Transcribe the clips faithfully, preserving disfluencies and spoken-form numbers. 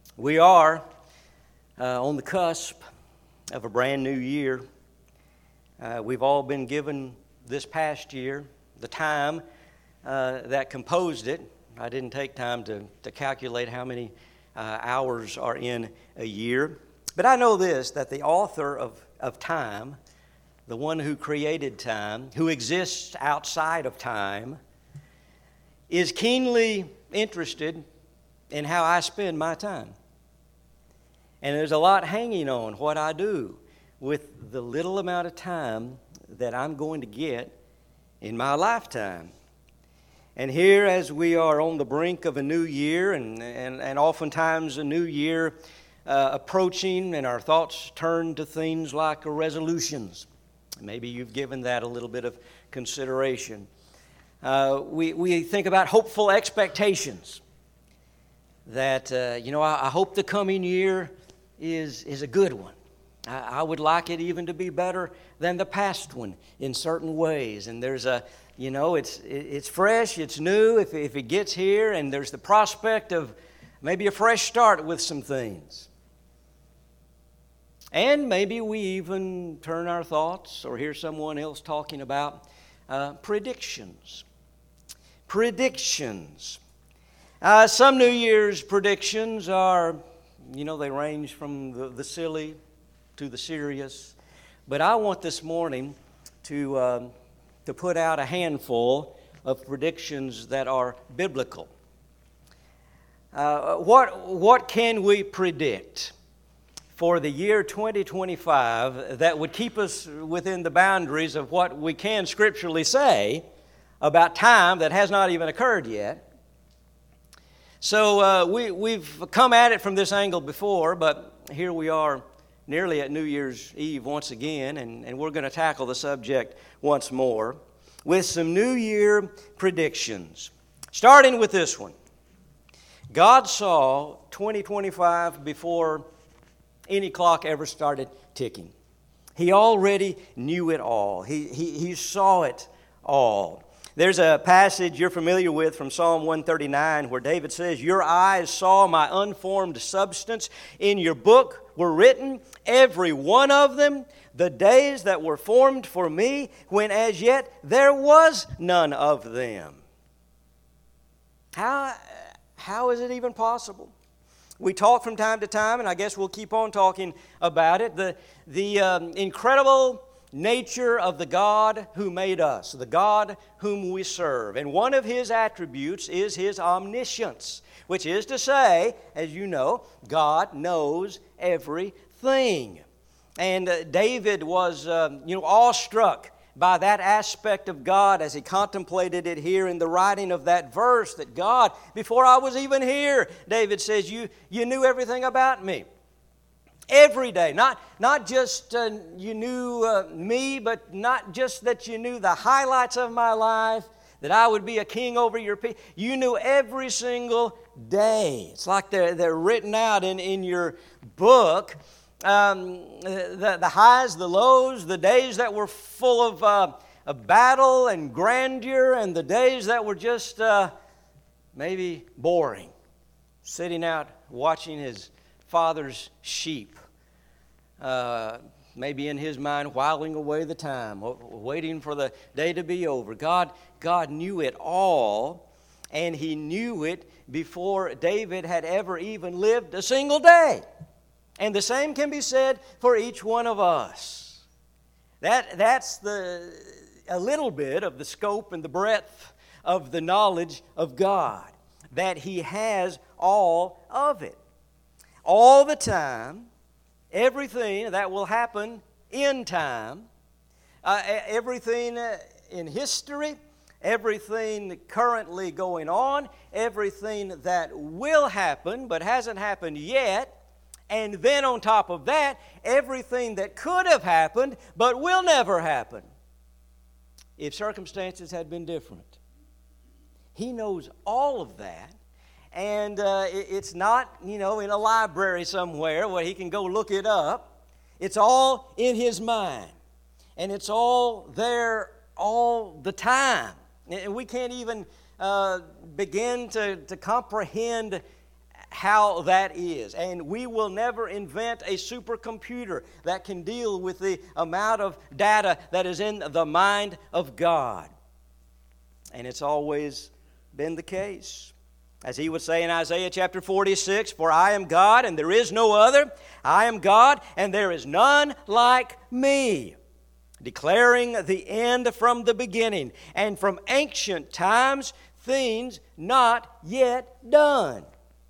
We are uh, on the cusp of a brand new year. Uh, we've all been given this past year the time uh, that composed it. I didn't take time to, to calculate how many uh, hours are in a year. But I know this, that the author of, of time, the one who created time, who exists outside of time, is keenly interested in how I spend my time. And there's a lot hanging on what I do with the little amount of time that I'm going to get in my lifetime. And here, as we are on the brink of a new year, and, and, and oftentimes a new year uh, approaching, and our thoughts turn to things like resolutions. Maybe you've given that a little bit of consideration. Uh, we, we think about hopeful expectations. That, uh, you know, I, I hope the coming year is, is a good one. I, I would like it even to be better than the past one in certain ways. And there's a, you know, it's it's fresh, it's new if, if it gets here, and there's the prospect of maybe a fresh start with some things. And maybe we even turn our thoughts or hear someone else talking about uh, predictions. Predictions. Uh, some New Year's predictions are, you know, they range from the, the silly to the serious. But I want this morning to, um, to put out a handful of predictions that are biblical. Uh, what, what can we predict for the year twenty twenty-five that would keep us within the boundaries of what we can scripturally say about time that has not even occurred yet? So uh, we, we've come at it from this angle before, but here we are nearly at New Year's Eve once again, and, and we're going to tackle the subject once more with some New Year predictions. Starting with this one. God saw twenty twenty-five before any clock ever started ticking. He already knew it all. He, he, he saw it all. There's a passage you're familiar with from Psalm one thirty-nine where David says, "Your eyes saw my unformed substance. In your book were written, every one of them, the days that were formed for me, when as yet there was none of them." How, how is it even possible? We talk from time to time, and I guess we'll keep on talking about it, the, the um, incredible nature of the God who made us, the God whom we serve. And one of His attributes is His omniscience, which is to say, as you know, God knows everything. And uh, David was, uh, you know, awestruck by that aspect of God as he contemplated it here in the writing of that verse, that God, before I was even here, David says, you, you knew everything about me. Every day, not, not just uh, you knew uh, me, but not just that you knew the highlights of my life, that I would be a king over your people. You knew every single day. It's like they're, they're written out in, in your book. Um, the, the highs, the lows, the days that were full of, uh, of battle and grandeur, and the days that were just uh, maybe boring. Sitting out watching his father's sheep, uh, maybe in his mind whiling away the time, waiting for the day to be over. God, God knew it all, and He knew it before David had ever even lived a single day. And the same can be said for each one of us. That, that's the a little bit of the scope and the breadth of the knowledge of God, that He has all of it. All the time, everything that will happen in time, uh, everything in history, everything currently going on, everything that will happen but hasn't happened yet, and then on top of that, everything that could have happened but will never happen if circumstances had been different. He knows all of that. And uh, it's not, you know, in a library somewhere where he can go look it up. It's all in his mind. And it's all there all the time. And we can't even uh, begin to, to comprehend how that is. And we will never invent a supercomputer that can deal with the amount of data that is in the mind of God. And it's always been the case. As he would say in Isaiah chapter forty-six, "For I am God and there is no other. I am God and there is none like me, declaring the end from the beginning, and from ancient times things not yet done."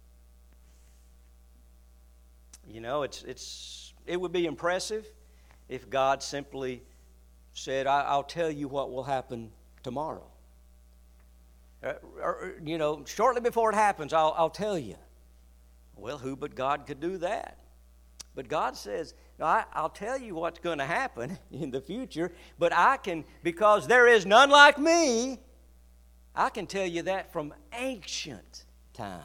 You know, it's it's it would be impressive if God simply said, I, "I'll tell you what will happen tomorrow." Uh, or, you know, shortly before it happens, I'll, I'll tell you. Well, who but God could do that? But God says, no, I, I'll tell you what's going to happen in the future, but I can, because there is none like me, I can tell you that from ancient times.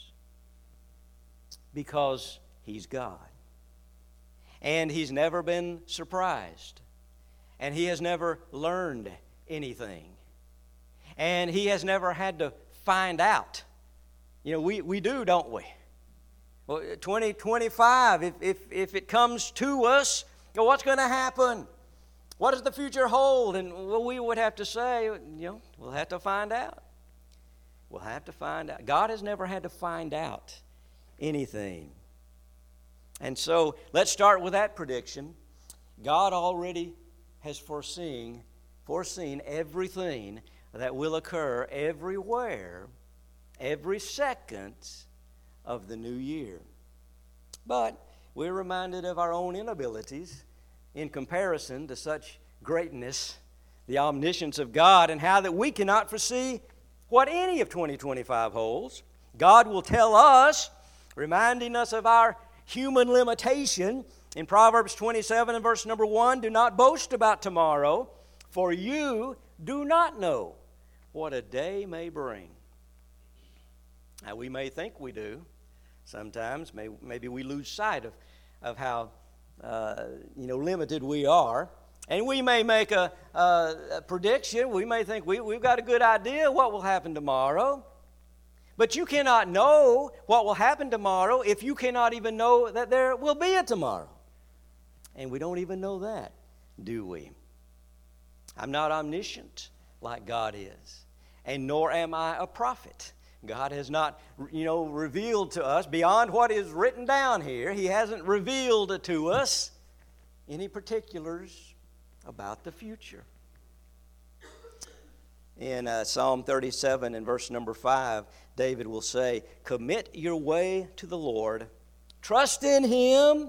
Because He's God. And He's never been surprised. And He has never learned anything. And He has never had to find out. You know, we, we do, don't we? Well, twenty twenty-five, if, if, if it comes to us, you know, what's going to happen? What does the future hold? And well, we would have to say, you know, we'll have to find out. We'll have to find out. God has never had to find out anything. And so let's start with that prediction. God already has foreseen, foreseen everything that will occur everywhere, every second of the new year. But we're reminded of our own inabilities in comparison to such greatness, the omniscience of God, and how that we cannot foresee what any of twenty twenty-five holds. God will tell us, reminding us of our human limitation, in Proverbs twenty-seven and verse number one, "Do not boast about tomorrow, for you do not know what a day may bring." Now, we may think we do. Sometimes may, maybe we lose sight of, of how uh, you know limited we are. And we may make a, a, a prediction. We may think we, we've got a good idea what will happen tomorrow. But you cannot know what will happen tomorrow if you cannot even know that there will be a tomorrow. And we don't even know that, do we? I'm not omniscient like God is. And nor am I a prophet. God has not, you know, revealed to us beyond what is written down here. He hasn't revealed to us any particulars about the future. In uh, Psalm thirty-seven and verse number five, David will say, "Commit your way to the Lord. Trust in Him."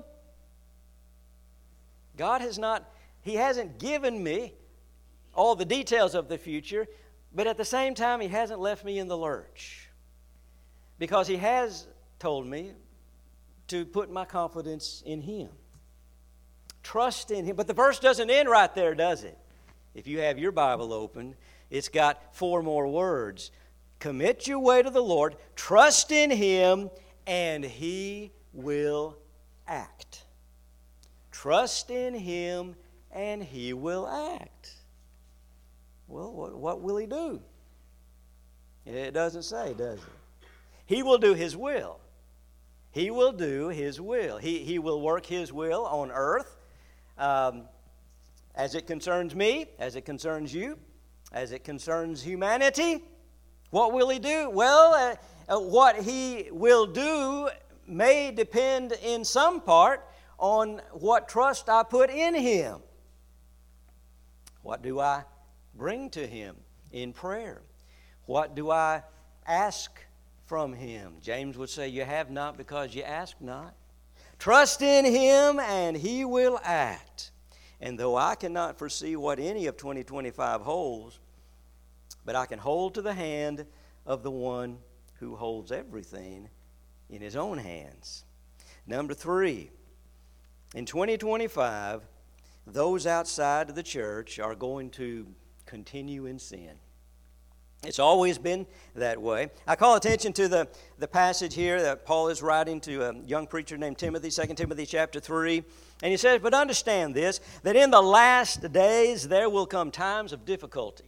God has not, He hasn't given me all the details of the future, but at the same time, He hasn't left me in the lurch. Because He has told me to put my confidence in Him. Trust in Him. But the verse doesn't end right there, does it? If you have your Bible open, it's got four more words. Commit your way to the Lord, trust in Him, and He will act. Trust in Him, and He will act. Well, what, what will He do? It doesn't say, does it? He will do His will. He will do His will. He, he will work His will on earth um, as it concerns me, as it concerns you, as it concerns humanity. What will He do? Well, uh, uh, what He will do may depend in some part on what trust I put in Him. What do I bring to Him in prayer? What do I ask from Him? James would say, you have not because you ask not. Trust in Him and He will act. And though I cannot foresee what any of twenty twenty-five holds, but I can hold to the hand of the one who holds everything in His own hands. Number three, in twenty twenty-five, those outside of the church are going to continue in sin. It's always been that way. I call attention to the, the passage here that Paul is writing to a young preacher named Timothy, Second Timothy chapter three. And he says, "But understand this, that in the last days there will come times of difficulty."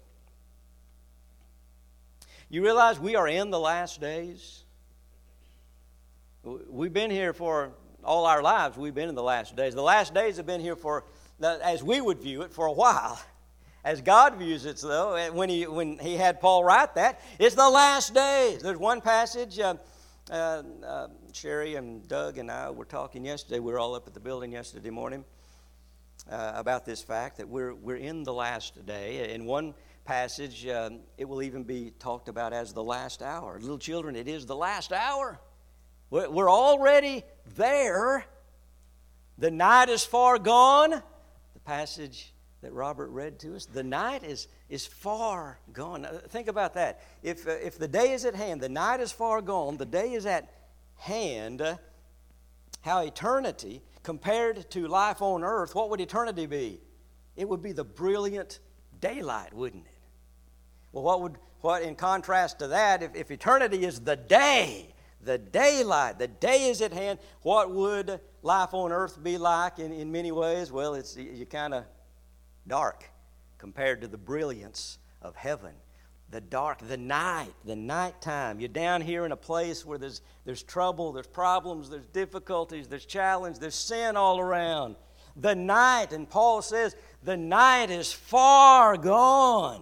You realize we are in the last days? we've been here for all our lives. We've been in the last days. The last days have been here for, as we would view it, for a while. As God views it, though, when he when he had Paul write that, it's the last days. There's one passage. Uh, uh, uh, Sherry and Doug and I were talking yesterday. We were all up at the building yesterday morning uh, about this fact that we're we're in the last day. In one passage, um, it will even be talked about as the last hour. Little children, it is the last hour. We're, we're already there. The night is far gone. The passage that Robert read to us, the night is, is far gone. Uh, think about that. If, uh, if the day is at hand, the night is far gone, the day is at hand, uh, how eternity, compared to life on earth, what would eternity be? It would be the brilliant daylight, wouldn't it? Well, what would, what in contrast to that, if, if eternity is the day, the daylight, the day is at hand, what would life on earth be like in, in many ways? Well, it's you kind of dark compared to the brilliance of heaven. The dark, the night, the nighttime. You're down here in a place where there's, there's trouble, there's problems, there's difficulties, there's challenge, there's sin all around. The night, and Paul says, the night is far gone.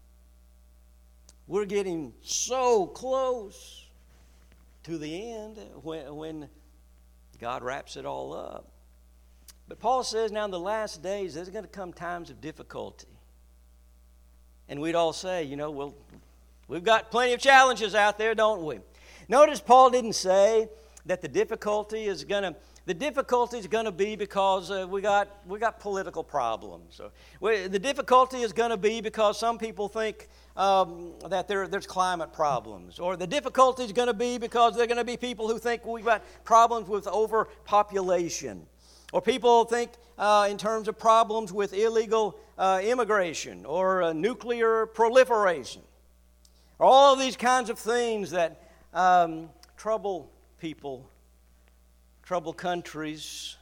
We're getting so close to the end when, when God wraps it all up. But Paul says now in the last days there's going to come times of difficulty. And we'd all say, you know, well, we've got plenty of challenges out there, don't we? Notice Paul didn't say that the difficulty is going to the difficulty is going to be because uh, we got we got political problems. So we, the difficulty is going to be because some people think um, that there, there's climate problems, or the difficulty is going to be because there are going to be people who think we've got problems with overpopulation. Or people think uh, in terms of problems with illegal uh, immigration or uh, nuclear proliferation. All of these kinds of things that um, trouble people, trouble countries.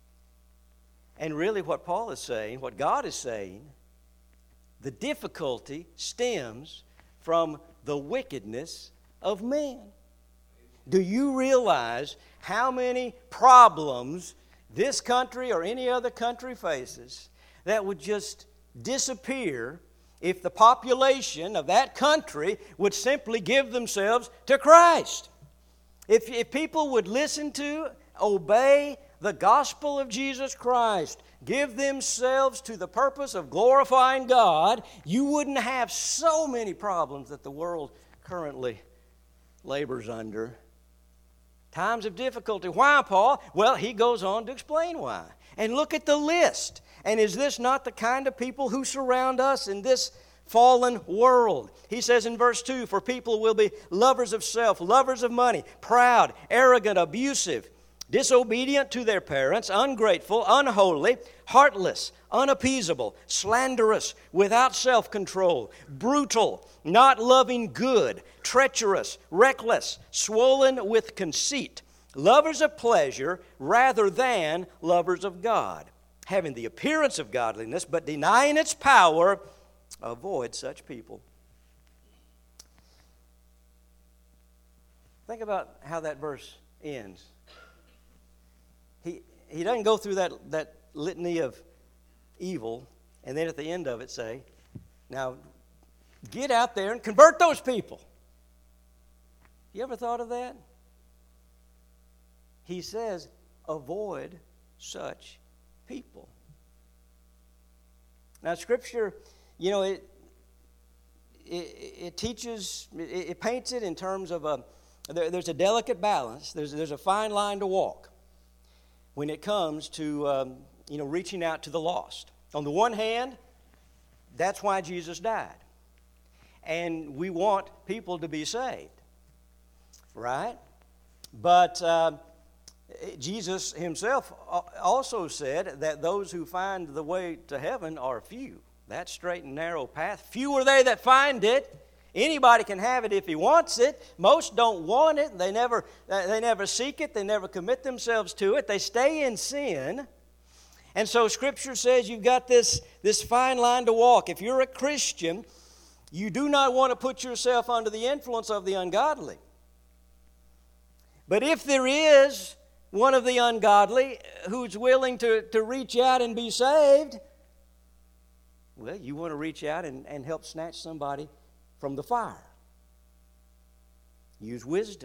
And really what Paul is saying, what God is saying, the difficulty stems from the wickedness of man. Do you realize how many problems this country or any other country faces that would just disappear if the population of that country would simply give themselves to Christ? If, if people would listen to, obey the gospel of Jesus Christ, give themselves to the purpose of glorifying God, you wouldn't have so many problems that the world currently labors under. Times of difficulty. Why, Paul? Well, he goes on to explain why. And look at the list. And is this not the kind of people who surround us in this fallen world? He says in verse two, for people will be lovers of self, lovers of money, proud, arrogant, abusive, disobedient to their parents, ungrateful, unholy, heartless, unappeasable, slanderous, without self-control, brutal, not loving good, treacherous, reckless, swollen with conceit, lovers of pleasure rather than lovers of God, having the appearance of godliness but denying its power. Avoid such people. Think about how that verse ends. He, he doesn't go through that, that litany of evil and then at the end of it say, now get out there and convert those people. You ever thought of that? He says, avoid such people. Now Scripture, you know, it it, it teaches, it, it paints it in terms of a, there, there's a delicate balance, there's, there's a fine line to walk when it comes to, um, you know, reaching out to the lost. On the one hand, that's why Jesus died. And we want people to be saved, right? But uh, Jesus himself also said that those who find the way to heaven are few. That straight and narrow path, few are they that find it. Anybody can have it if he wants it. Most don't want it. They never, they never seek it. They never commit themselves to it. They stay in sin. And so Scripture says you've got this, this fine line to walk. If you're a Christian, you do not want to put yourself under the influence of the ungodly. But if there is one of the ungodly who's willing to, to reach out and be saved, well, you want to reach out and, and help snatch somebody from the fire. Use wisdom.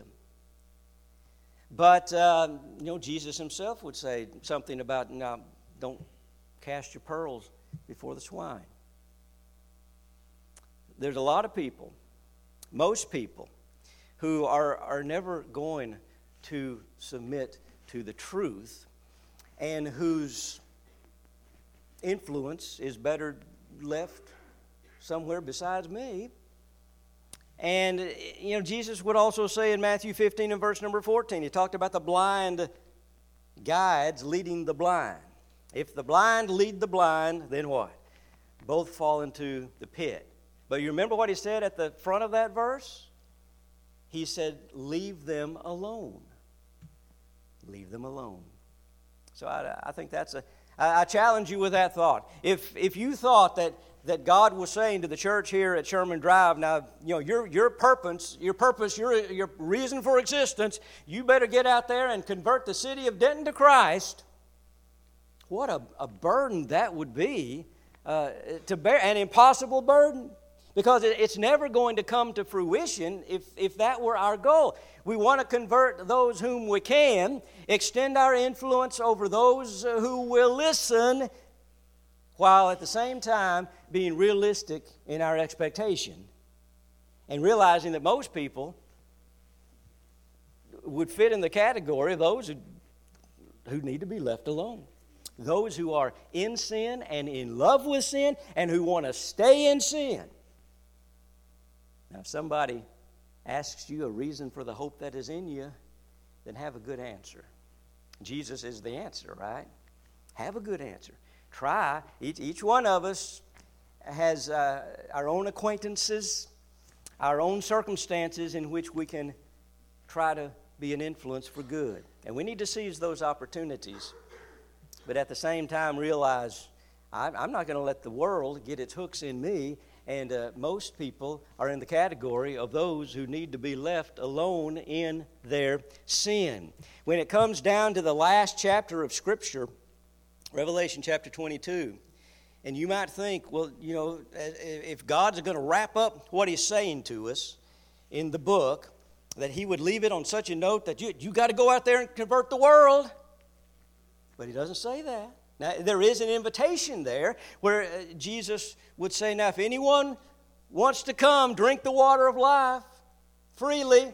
But, um, you know, Jesus himself would say something about, no, don't cast your pearls before the swine. There's a lot of people, most people, who are, are never going to submit to the truth and whose influence is better left somewhere besides me. And, you know, Jesus would also say in Matthew fifteen and verse number fourteen, he talked about the blind guides leading the blind. If the blind lead the blind, then what? Both fall into the pit. But you remember what he said at the front of that verse? He said, leave them alone. Leave them alone. So I, I think that's a, I, I challenge you with that thought. If if you thought that, that God was saying to the church here at Sherman Drive, now, you know, your your purpose, your purpose, your, your reason for existence, you better get out there and convert the city of Denton to Christ. What a, a burden that would be uh, to bear, an impossible burden. Because it's never going to come to fruition if, if that were our goal. We want to convert those whom we can, extend our influence over those who will listen, while at the same time being realistic in our expectation and realizing that most people would fit in the category of those who, who need to be left alone. Those who are in sin and in love with sin and who want to stay in sin. Now, if somebody asks you a reason for the hope that is in you, then have a good answer. Jesus is the answer, right? Have a good answer. Try. Each, each one of us has uh, our own acquaintances, our own circumstances in which we can try to be an influence for good. And we need to seize those opportunities, but at the same time realize I'm, I'm not going to let the world get its hooks in me. And uh, most people are in the category of those who need to be left alone in their sin. When it comes down to the last chapter of Scripture, Revelation chapter twenty-two, and you might think, well, you know, if God's going to wrap up what He's saying to us in the book, that He would leave it on such a note that you you got to go out there and convert the world. But He doesn't say that. Now, there is an invitation there where uh, Jesus would say, now, if anyone wants to come, drink the water of life freely,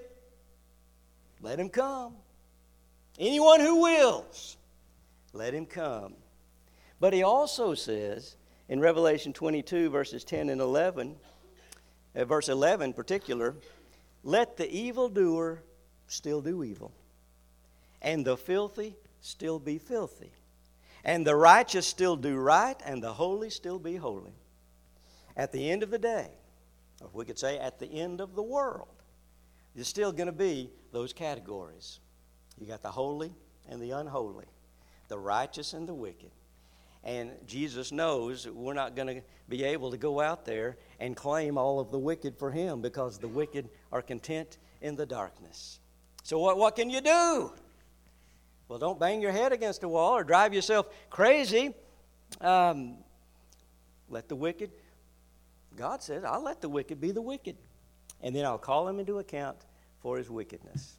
let him come. Anyone who wills, let him come. But he also says in Revelation twenty-two, verses ten and eleven, uh, verse eleven in particular, let the evildoer still do evil, and the filthy still be filthy. And the righteous still do right, and the holy still be holy. At the end of the day, or we could say at the end of the world, there's still going to be those categories. You got the holy and the unholy, the righteous and the wicked. And Jesus knows that we're not going to be able to go out there and claim all of the wicked for Him, because the wicked are content in the darkness. So what, what can you do? Well, don't bang your head against a wall or drive yourself crazy. Um, let the wicked, God says, I'll let the wicked be the wicked. And then I'll call him into account for his wickedness.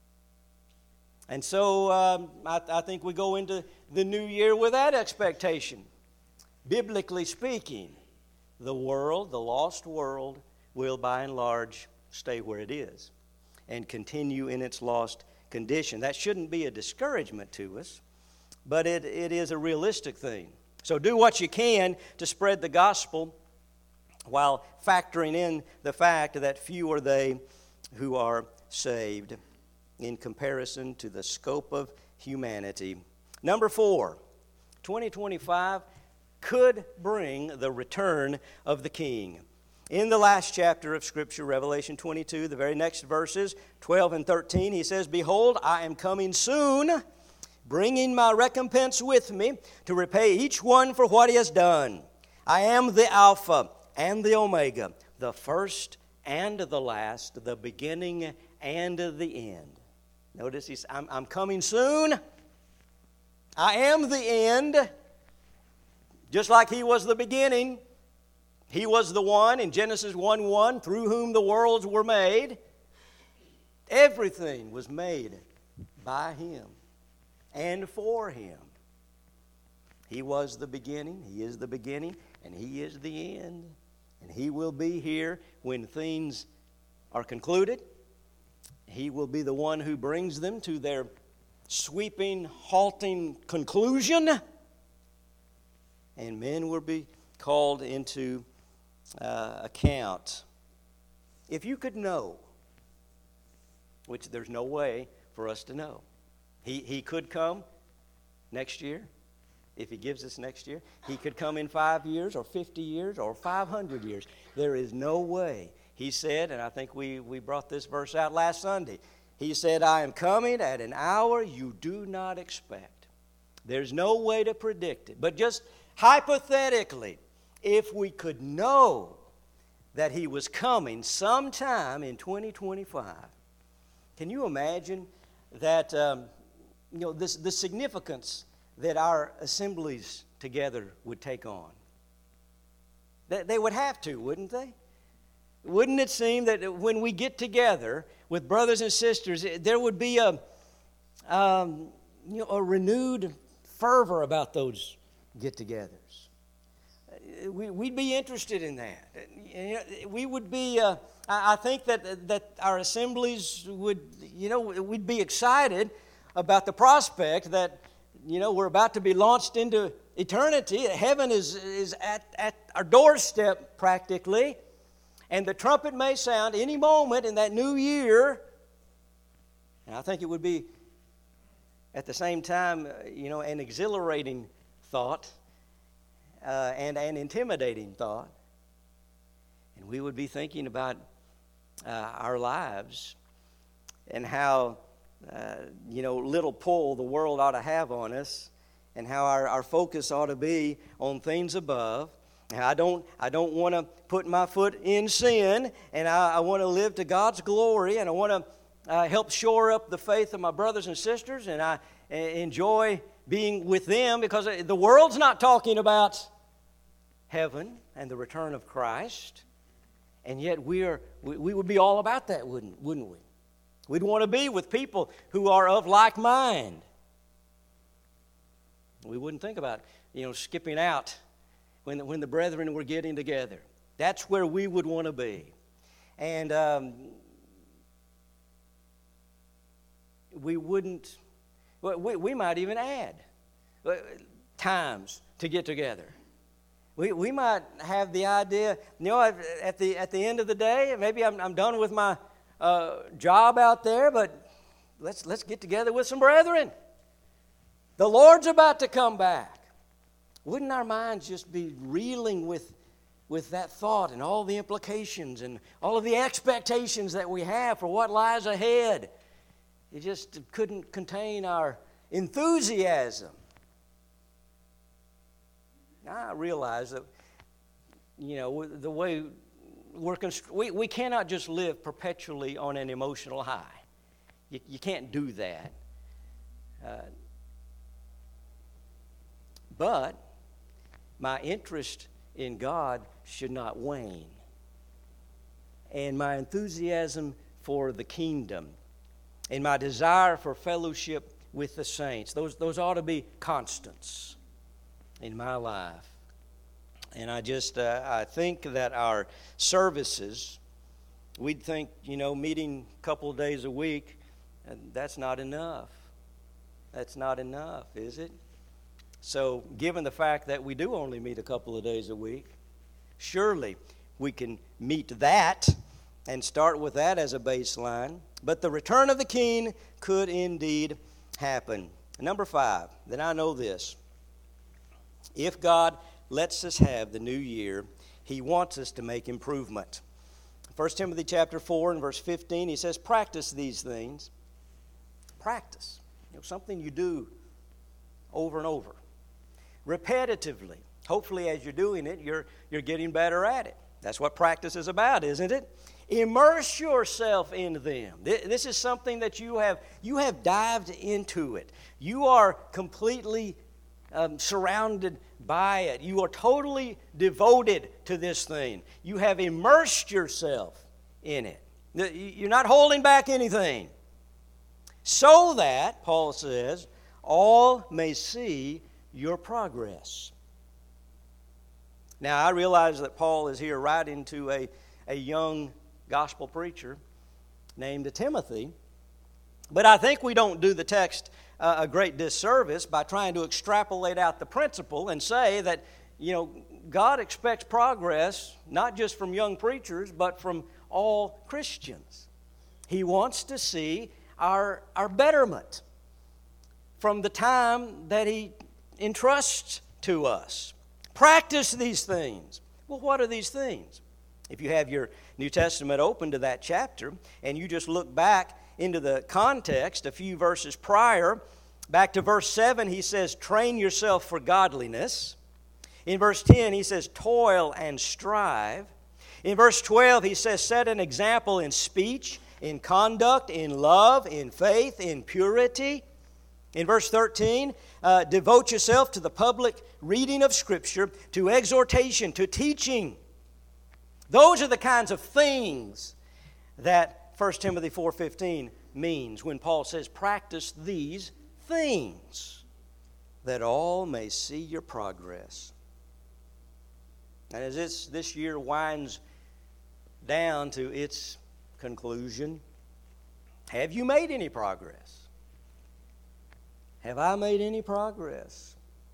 And so um, I, I think we go into the new year with that expectation. Biblically speaking, the world, the lost world, will by and large stay where it is and continue in its lost condition. That shouldn't be a discouragement to us, but it, it is a realistic thing. So do what you can to spread the gospel while factoring in the fact that few are they who are saved in comparison to the scope of humanity. Number four, twenty twenty-five could bring the return of the King. In the last chapter of Scripture, Revelation twenty-two, the very next verses, twelve and thirteen, he says, behold, I am coming soon, bringing my recompense with me to repay each one for what he has done. I am the Alpha and the Omega, the first and the last, the beginning and the end. Notice he's, I'm, I'm coming soon. I am the end. Just like he was the beginning. He was the one in Genesis one one through whom the worlds were made. Everything was made by him and for him. He was the beginning, he is the beginning, and he is the end. And he will be here when things are concluded. He will be the one who brings them to their sweeping, halting conclusion. And men will be called into uh, account. If you could know, which there's no way for us to know. He, he could come next year, if he gives us next year. He could come in five years or fifty years or five hundred years. There is no way. He said, and I think we, we brought this verse out last Sunday. He said, I am coming at an hour you do not expect. There's no way to predict it. But just hypothetically, if we could know that he was coming sometime in twenty twenty-five, can you imagine that, um, you know, this, the significance that our assemblies together would take on? They, they would have to, wouldn't they? Wouldn't it seem that when we get together with brothers and sisters, there would be a, um, you know, a renewed fervor about those get-togethers? We, we'd be interested in that. You know, we would be. Uh, I think that that our assemblies would. You know, we'd be excited about the prospect that, you know, we're about to be launched into eternity. Heaven is is at at our doorstep practically, and the trumpet may sound any moment in that new year. And I think it would be, at the same time, you know, an exhilarating thought. Uh, and an intimidating thought. And we would be thinking about uh, our lives and how, uh, you know, little pull the world ought to have on us, and how our, our focus ought to be on things above. And I don't, I don't want to put my foot in sin, and I, I want to live to God's glory, and I want to uh, help shore up the faith of my brothers and sisters, and I uh, enjoy being with them, because the world's not talking about heaven and the return of Christ, and yet we are we, we would be all about that, wouldn't wouldn't we? We'd want to be with people who are of like mind. We wouldn't think about, you know, skipping out when the, when the brethren were getting together. That's where we would want to be, and um, we wouldn't. We, we might even add times to get together. We we might have the idea, you know, at the at the end of the day, maybe I'm I'm done with my uh, job out there, but let's let's get together with some brethren. The Lord's about to come back. Wouldn't our minds just be reeling with with that thought and all the implications and all of the expectations that we have for what lies ahead? It just couldn't contain our enthusiasm. Now, I realize that, you know, the way we're const- we, we cannot just live perpetually on an emotional high. You, you can't do that. Uh, but my interest in God should not wane. And my enthusiasm for the kingdom and my desire for fellowship with the saints, those, those ought to be constants in my life. And I just, uh, I think that our services, we'd think, you know, meeting a couple of days a week, and that's not enough. That's not enough, is it? So, given the fact that we do only meet a couple of days a week, surely we can meet that and start with that as a baseline. But the return of the King could indeed happen. Number five, then I know this. If God lets us have the new year, He wants us to make improvement. First Timothy chapter four and verse fifteen, he says, practice these things. Practice. You know, something you do over and over. Repetitively. Hopefully as you're doing it, you're, you're getting better at it. That's what practice is about, isn't it? Immerse yourself in them. This is something that you have, you have dived into it. You are completely um, surrounded by it. You are totally devoted to this thing. You have immersed yourself in it. You're not holding back anything. So that, Paul says, all may see your progress. Now, I realize that Paul is here writing to a, a young gospel preacher named Timothy, but I think we don't do the text uh, a great disservice by trying to extrapolate out the principle and say that, you know, God expects progress not just from young preachers, but from all Christians. He wants to see our, our betterment from the time that He entrusts to us. Practice these things. Well, what are these things? If you have your New Testament open to that chapter and you just look back into the context a few verses prior, back to verse seven, he says, train yourself for godliness. In verse ten, he says, toil and strive. In verse twelve, he says, set an example in speech, in conduct, in love, in faith, in purity. In verse thirteen, uh, devote yourself to the public reading of Scripture, to exhortation, to teaching. Those are the kinds of things that First Timothy four fifteen means when Paul says, practice these things, that all may see your progress. And as this, this year winds down to its conclusion, have you made any progress? Have I made any progress?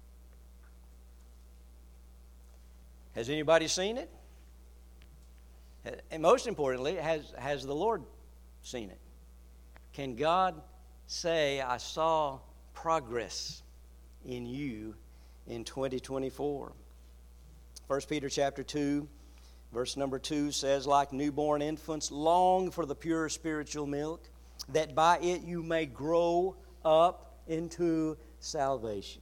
Has anybody seen it? And most importantly, has, has the Lord seen it? Can God say, I saw progress in you in twenty twenty-four? First Peter chapter two, verse number two says, like newborn infants, long for the pure spiritual milk, that by it you may grow up into salvation.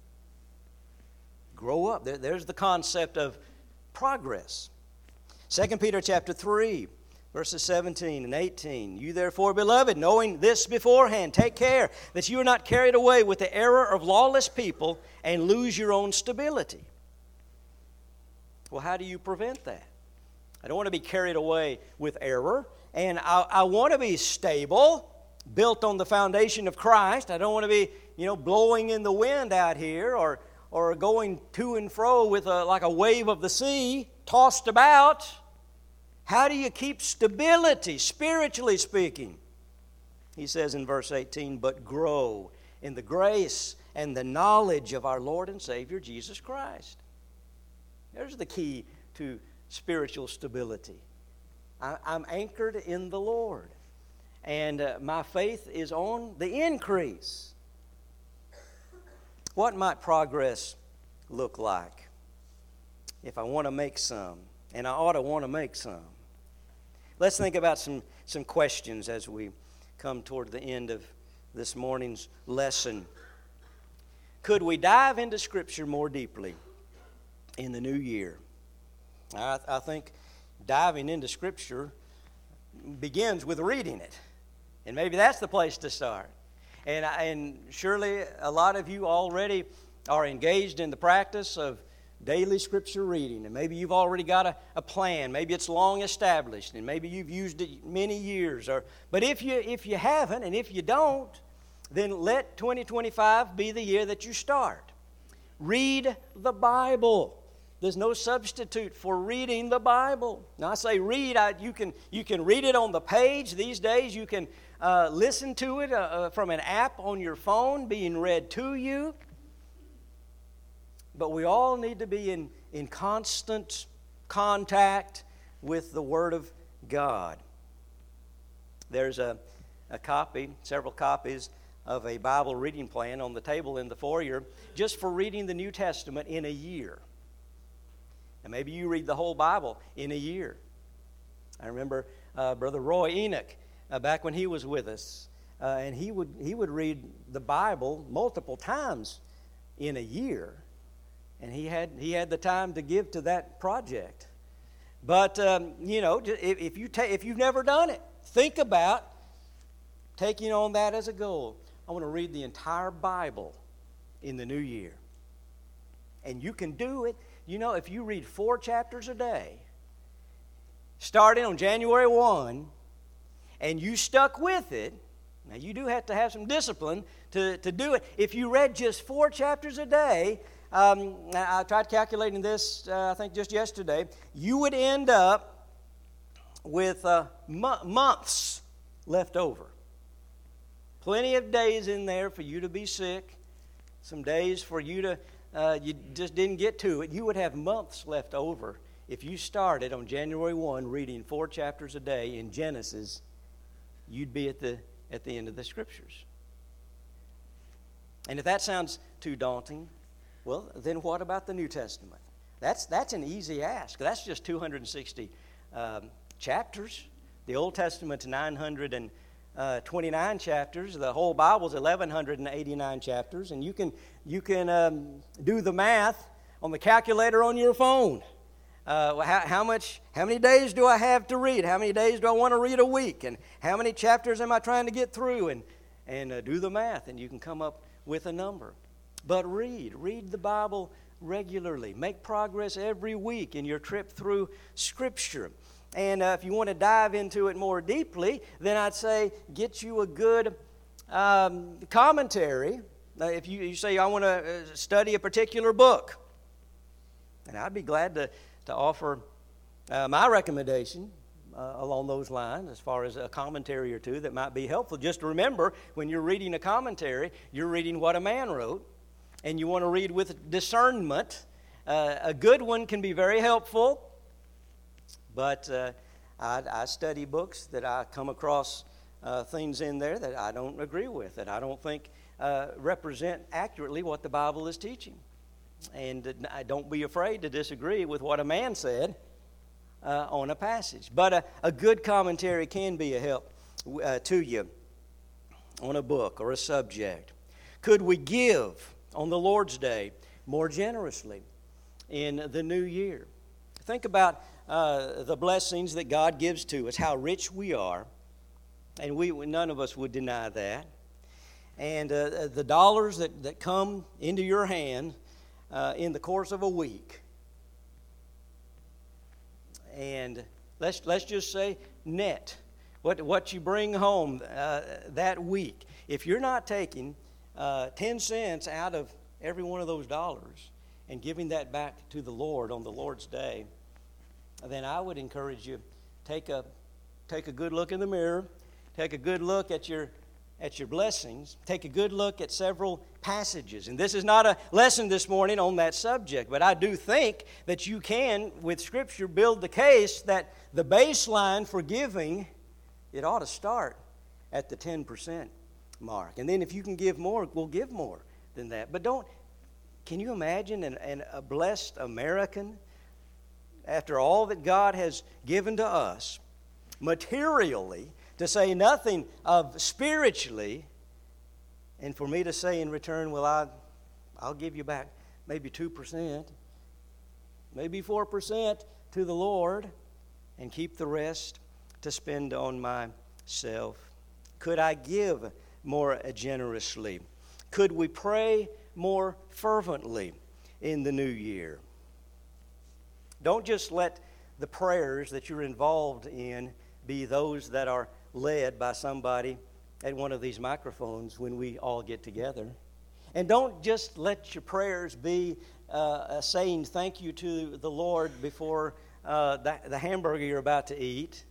Grow up. There, there's the concept of progress. Second Peter chapter three, verses seventeen and eighteen. You therefore, beloved, knowing this beforehand, take care that you are not carried away with the error of lawless people and lose your own stability. Well, how do you prevent that? I don't want to be carried away with error, and I, I want to be stable, built on the foundation of Christ. I don't want to be, you know, blowing in the wind out here or, or going to and fro with a, like a wave of the sea, tossed about. How do you keep stability, spiritually speaking? He says in verse eighteen, but grow in the grace and the knowledge of our Lord and Savior, Jesus Christ. There's the key to spiritual stability. I, I'm anchored in the Lord, and uh, my faith is on the increase. What might progress look like if I want to make some? And I ought to want to make some. Let's think about some, some questions as we come toward the end of this morning's lesson. Could we dive into Scripture more deeply in the new year? I, I think diving into Scripture begins with reading it. And maybe that's the place to start. And, and surely a lot of you already are engaged in the practice of daily Scripture reading, and maybe you've already got a, a plan. Maybe it's long established, and maybe you've used it many years. Or, but if you if you haven't, and if you don't, then let twenty twenty-five be the year that you start. Read the Bible. There's no substitute for reading the Bible. Now I say read. I, you can you can read it on the page these days. You can uh, listen to it uh, uh, from an app on your phone, being read to you. But we all need to be in, in constant contact with the Word of God. There's a, a copy, several copies of a Bible reading plan on the table in the foyer just for reading the New Testament in a year. And maybe you read the whole Bible in a year. I remember uh, Brother Roy Enoch, uh, back when he was with us, uh, and he would he would read the Bible multiple times in a year. And he had he had the time to give to that project. But, um, you know, if, if, you ta- if you've never done it, think about taking on that as a goal. I want to read the entire Bible in the new year. And you can do it. You know, if you read four chapters a day, starting on January first, and you stuck with it, now you do have to have some discipline to, to do it. If you read just four chapters a day, um, I tried calculating this, uh, I think just yesterday, you would end up with uh, mo- months left over. Plenty of days in there for you to be sick, some days for you to, uh, you just didn't get to it. You would have months left over if you started on January first reading four chapters a day in Genesis. You'd be at the at the end of the Scriptures. And if that sounds too daunting, well, then what about the New Testament? That's that's an easy ask. That's just two hundred sixty um, chapters. The Old Testament's nine hundred twenty-nine chapters. The whole Bible's eleven eighty-nine chapters. And you can you can um, do the math on the calculator on your phone. Uh, how, how much? How many days do I have to read? How many days do I want to read a week? And how many chapters am I trying to get through? And and uh, do the math, and you can come up with a number. But read, read the Bible regularly. Make progress every week in your trip through Scripture. And uh, if you want to dive into it more deeply, then I'd say get you a good um, commentary. Uh, if you, you say I want to uh, study a particular book, and I'd be glad to. to offer uh, my recommendation uh, along those lines as far as a commentary or two that might be helpful. Just remember, when you're reading a commentary, you're reading what a man wrote, and you want to read with discernment. Uh, a good one can be very helpful, but uh, I, I study books that I come across uh, things in there that I don't agree with, that I don't think uh, represent accurately what the Bible is teaching. And uh, don't be afraid to disagree with what a man said uh, on a passage. But a, a good commentary can be a help uh, to you on a book or a subject. Could we give on the Lord's Day more generously in the new year? Think about uh, the blessings that God gives to us, how rich we are, and we none of us would deny that. And uh, the dollars that, that come into your hand Uh, in the course of a week. And let's let's just say net, what what you bring home uh, that week. If you're not taking uh, ten cents out of every one of those dollars and giving that back to the Lord on the Lord's Day, then I would encourage you, take a take a good look in the mirror, take a good look at your at your blessings, take a good look at several passages. And this is not a lesson this morning on that subject, but I do think that you can, with Scripture, build the case that the baseline for giving, it ought to start at the ten percent mark. And then if you can give more, we'll give more than that. But don't, can you imagine an, an, a blessed American, after all that God has given to us, materially, to say nothing of spiritually, and for me to say in return, well, I, I'll give you back maybe two percent, maybe four percent to the Lord, and keep the rest to spend on myself. Could I give more generously? Could we pray more fervently in the new year? Don't just let the prayers that you're involved in be those that are led by somebody at one of these microphones when we all get together. And don't just let your prayers be uh, saying thank you to the Lord before uh, the, the hamburger you're about to eat.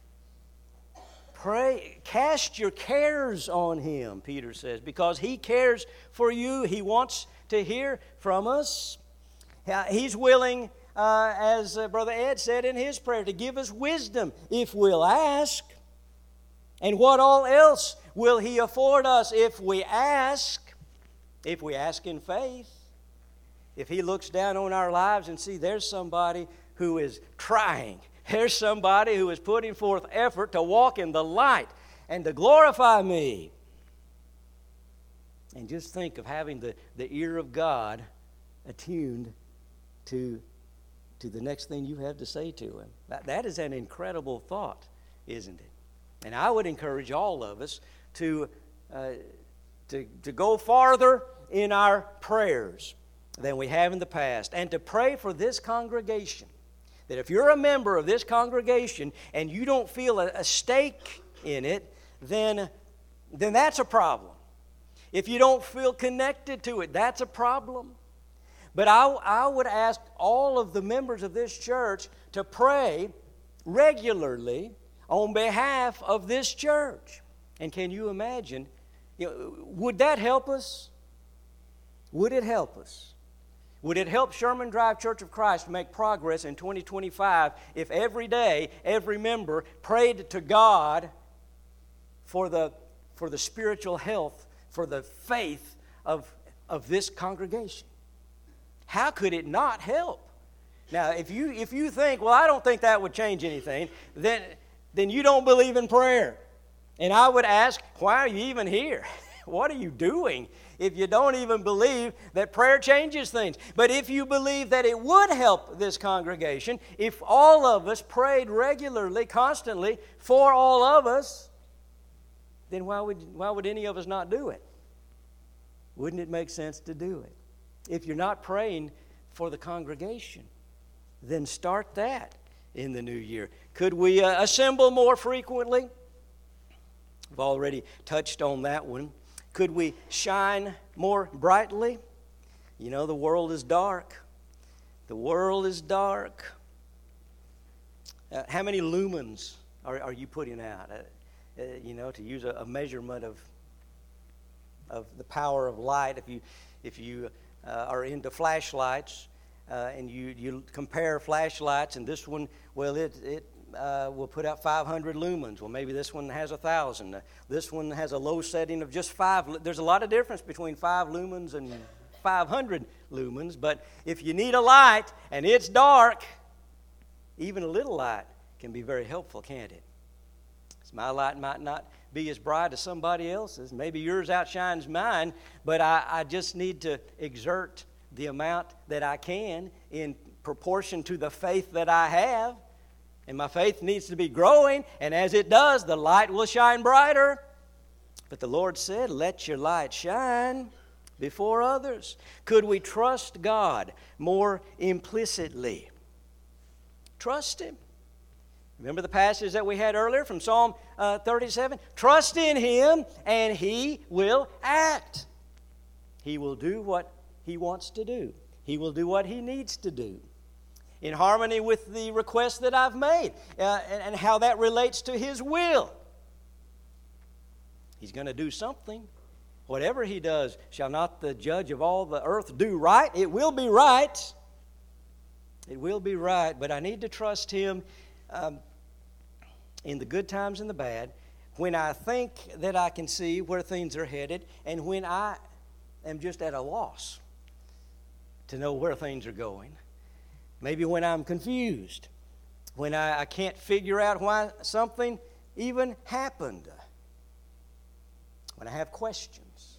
Pray, cast your cares on Him, Peter says, because He cares for you. He wants to hear from us. He's willing, uh, as uh, Brother Ed said in his prayer, to give us wisdom if we'll ask. And what all else will He afford us if we ask? If we ask in faith. If He looks down on our lives and see there's somebody who is trying. There's somebody who is putting forth effort to walk in the light and to glorify me. And just think of having the, the ear of God attuned to, to the next thing you have to say to him. That, that is an incredible thought, isn't it? And I would encourage all of us to, uh, to, to go farther in our prayers than we have in the past, and to pray for this congregation. That if you're a member of this congregation and you don't feel a, a stake in it, then, then that's a problem. If you don't feel connected to it, that's a problem. But I, I would ask all of the members of this church to pray regularly on behalf of this church. And can you imagine, you know, would that help us? Would it help us? Would it help Sherman Drive Church of Christ make progress in twenty twenty-five if every day, every member prayed to God for the, for the spiritual health, for the faith of, of this congregation? How could it not help? Now, if you, if you think, well, I don't think that would change anything, then, then you don't believe in prayer. And I would ask, why are you even here? What are you doing if you don't even believe that prayer changes things? But if you believe that it would help this congregation, if all of us prayed regularly, constantly, for all of us, then why would, why would any of us not do it? Wouldn't it make sense to do it? If you're not praying for the congregation, then start that in the new year. Could we uh, assemble more frequently? We've already touched on that one. Could we shine more brightly? You know, the world is dark. The world is dark. Uh, how many lumens are, are you putting out? Uh, uh, you know, to use a, a measurement of of the power of light. If you if you uh, are into flashlights uh, and you you compare flashlights, and this one, well, it it. Uh, will put out five hundred lumens. Well, maybe this one has one thousand. Uh, this one has a low setting of just five. There's a lot of difference between five lumens and five hundred lumens. But if you need a light and it's dark, even a little light can be very helpful, can't it? So my light might not be as bright as somebody else's. Maybe yours outshines mine, but I, I just need to exert the amount that I can in proportion to the faith that I have. And my faith needs to be growing, and as it does, the light will shine brighter. But the Lord said, let your light shine before others. Could we trust God more implicitly? Trust Him. Remember the passage that we had earlier from Psalm uh, thirty-seven? Trust in Him, and He will act. He will do what He wants to do. He will do what He needs to do, in harmony with the request that I've made, uh, and, and how that relates to His will. He's going to do something. Whatever He does, shall not the judge of all the earth do right? It will be right. It will be right, but I need to trust Him um, in the good times and the bad, when I think that I can see where things are headed, and when I am just at a loss to know where things are going. Maybe when I'm confused, when I, I can't figure out why something even happened, when I have questions.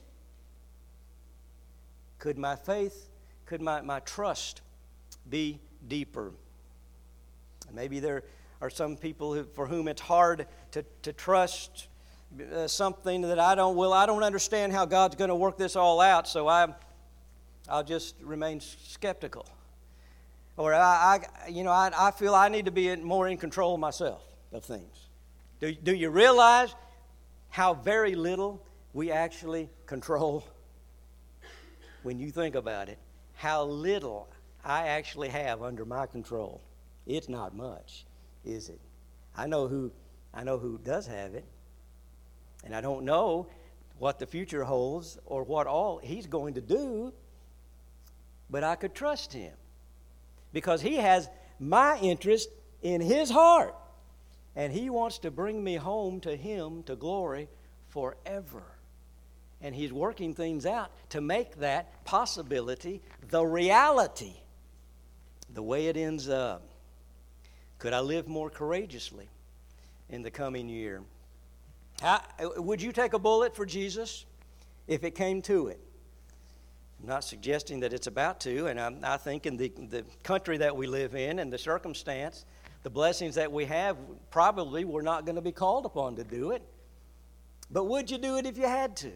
Could my faith, could my, my trust be deeper? Maybe there are some people who, for whom it's hard to, to trust uh, something that I don't, well, I don't understand how God's going to work this all out, so I, I'll just remain skeptical. Or I, I you know, I, I feel I need to be in, more in control myself of things. Do, do you realize how very little we actually control? When you think about it, how little I actually have under my control. It's not much, is it? I know who, I know who does have it, and I don't know what the future holds or what all He's going to do, but I could trust Him. Because He has my interest in His heart. And He wants to bring me home to Him to glory forever. And He's working things out to make that possibility the reality, the way it ends up. Could I live more courageously in the coming year? How, would you take a bullet for Jesus if it came to it? I'm not suggesting that it's about to, and I'm, I think in the, the country that we live in and the circumstance, the blessings that we have, probably we're not going to be called upon to do it. But would you do it if you had to?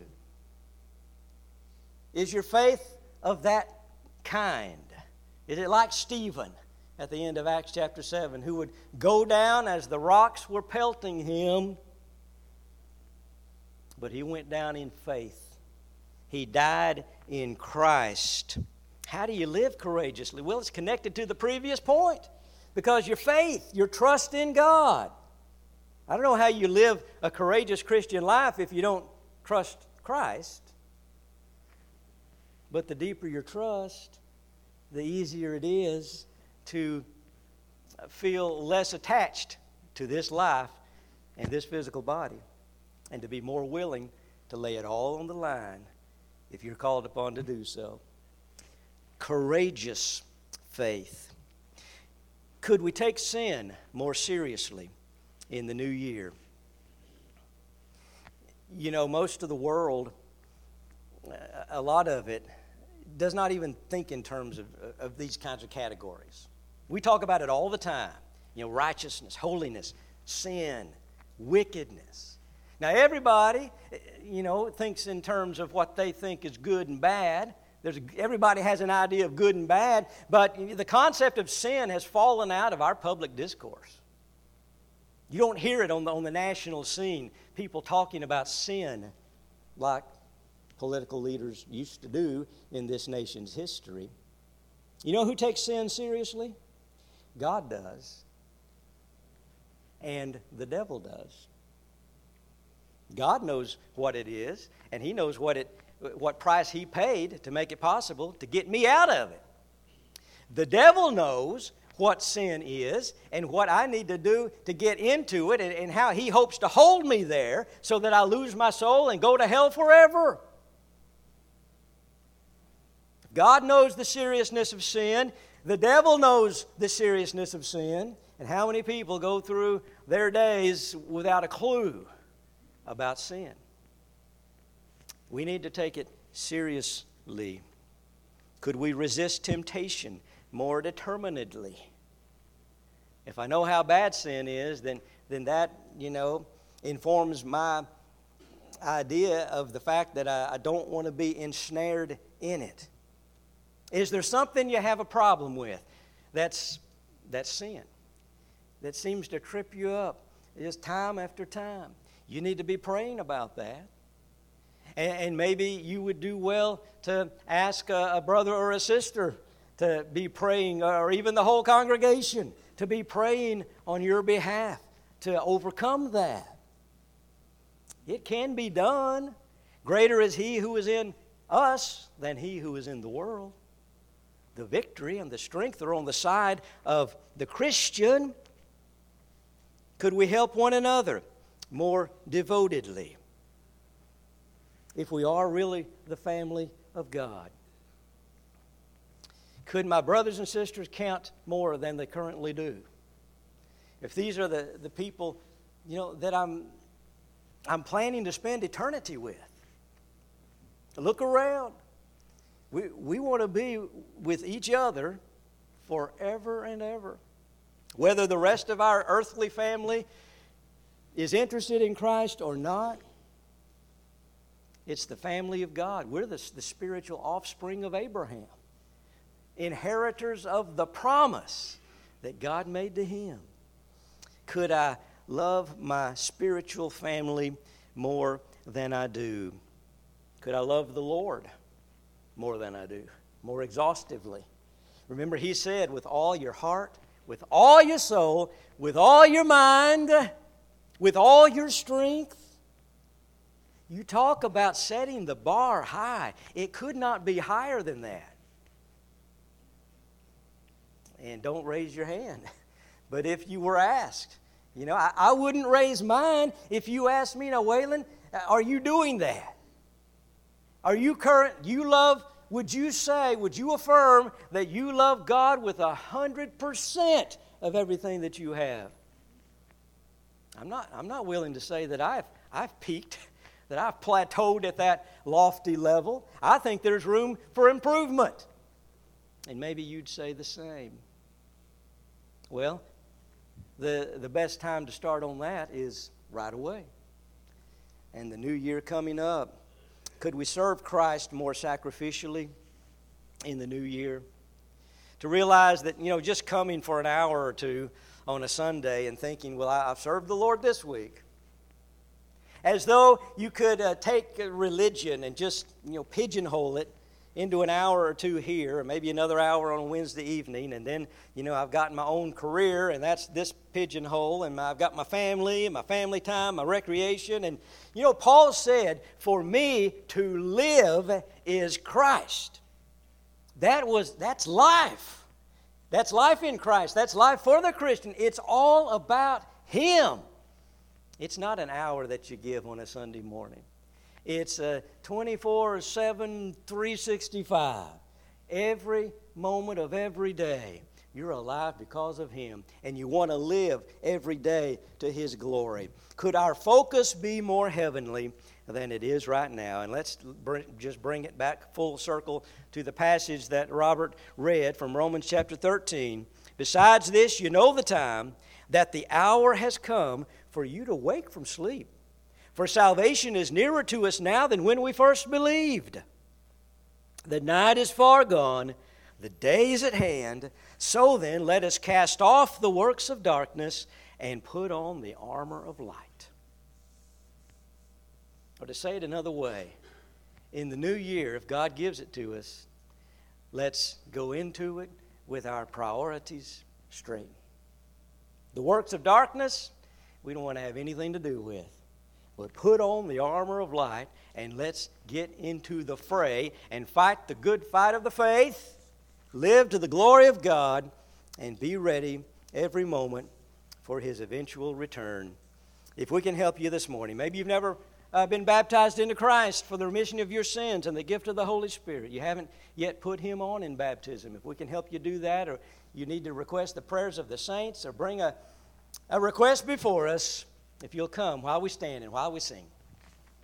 Is your faith of that kind? Is it like Stephen at the end of Acts chapter seven, who would go down as the rocks were pelting him, but he went down in faith? He died in Christ. How do you live courageously? Well, it's connected to the previous point, because your faith, your trust in God. I don't know how you live a courageous Christian life if you don't trust Christ. But the deeper your trust, the easier it is to feel less attached to this life and this physical body, and to be more willing to lay it all on the line if you're called upon to do so. Courageous faith. Could we take sin more seriously in the new year? You know, most of the world, a lot of it, does not even think in terms of, of these kinds of categories. We talk about it all the time. You know, righteousness, holiness, sin, wickedness. Now, everybody, you know, thinks in terms of what they think is good and bad. There's a, everybody has an idea of good and bad, but the concept of sin has fallen out of our public discourse. You don't hear it on the, on the national scene, people talking about sin like political leaders used to do in this nation's history. You know who takes sin seriously? God does. And the devil does. God knows what it is, and He knows what it, what price He paid to make it possible to get me out of it. The devil knows what sin is and what I need to do to get into it, and, and how he hopes to hold me there so that I lose my soul and go to hell forever. God knows the seriousness of sin. The devil knows the seriousness of sin. And how many people go through their days without a clue about sin? We need to take it seriously. Could we resist temptation more determinedly? If I know how bad sin is, then, then that, you know, informs my idea of the fact that I, I don't want to be ensnared in it. Is there something you have a problem with? That's, that's sin. That seems to trip you up just time after time. You need to be praying about that. And, and maybe you would do well to ask a, a brother or a sister to be praying, or even the whole congregation to be praying on your behalf to overcome that. It can be done. Greater is He who is in us than he who is in the world. The victory and the strength are on the side of the Christian. Could we help one another more devotedly if we are really the family of God? Could my brothers and sisters count more than they currently do? If these are the, the people, you know, that I'm, I'm planning to spend eternity with, look around. We, we want to be with each other forever and ever. Whether the rest of our earthly family is interested in Christ or not, it's the family of God. We're the, the spiritual offspring of Abraham, inheritors of the promise that God made to him. Could I love my spiritual family more than I do? Could I love the Lord more than I do, more exhaustively? Remember, He said, with all your heart, with all your soul, with all your mind, with all your strength. You talk about setting the bar high. It could not be higher than that. And don't raise your hand. But if you were asked, you know, I, I wouldn't raise mine if you asked me, now, Waylon, are you doing that? Are you current, you love, would you say, would you affirm that you love God with a hundred percent of everything that you have? I'm not, I'm not willing to say that I've, I've peaked that I've plateaued at that lofty level. I think there's room for improvement. And maybe you'd say the same. Well, the, the best time to start on that is right away. And the new year coming up, could we serve Christ more sacrificially in the new year? To realize that, you know, just coming for an hour or two on a Sunday and thinking, well, I've served the Lord this week. As though you could uh, take religion and just, you know, pigeonhole it into an hour or two here, or maybe another hour on a Wednesday evening, and then, you know, I've got my own career, and that's this pigeonhole, and I've got my family, and my family time, my recreation, and, you know, Paul said, for me to live is Christ. That was, that's life. That's life in Christ. That's life for the Christian. It's all about Him. It's not an hour that you give on a Sunday morning. It's a twenty-four seven, three sixty-five. Every moment of every day, you're alive because of Him, and you want to live every day to His glory. Could our focus be more heavenly than it is right now? And let's bring, just bring it back full circle to the passage that Robert read from Romans chapter thirteen. Besides this, you know the time, that the hour has come for you to wake from sleep. For salvation is nearer to us now than when we first believed. The night is far gone, the day is at hand. So then, let us cast off the works of darkness and put on the armor of light. Or to say it another way, in the new year, if God gives it to us, let's go into it with our priorities straight. The works of darkness, we don't want to have anything to do with. But put on the armor of light, and let's get into the fray and fight the good fight of the faith, live to the glory of God, and be ready every moment for His eventual return. If we can help you this morning, maybe you've never uh, been baptized into Christ for the remission of your sins and the gift of the Holy Spirit. You haven't yet put Him on in baptism. If we can help you do that, or you need to request the prayers of the saints, or bring a, a request before us, if you'll come while we stand and while we sing.